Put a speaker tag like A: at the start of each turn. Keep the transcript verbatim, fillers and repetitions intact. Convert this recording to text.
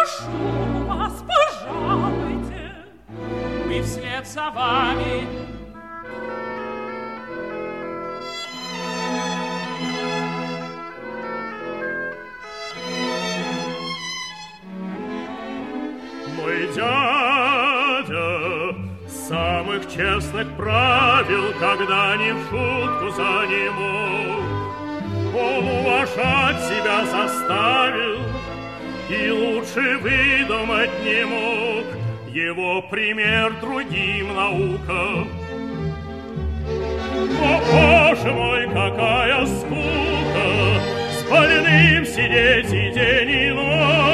A: прошу вас, пожалуйте. Мы вслед за вами.
B: Мой дядя самых честных правил, когда ни в шутку за не мог. Он уважать себя заставил и лучше выдумать не мог. Его пример другим наука. О, Боже мой, какая скука, с больным сидеть и день и ночь.